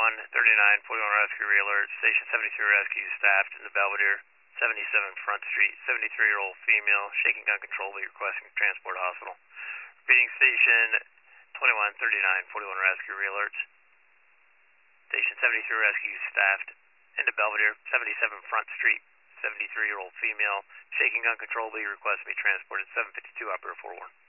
41 rescue re-alert. Station 73 rescue staffed in the Belvedere, 77 Front Street. 73-year-old female, shaking uncontrollably, requesting transport hospital. Repeating, station 41 rescue re-alerts. Station 73 rescue staffed in the Belvedere, 77 Front Street. 73-year-old female, shaking uncontrollably, requests to be transported. 752 operator 41.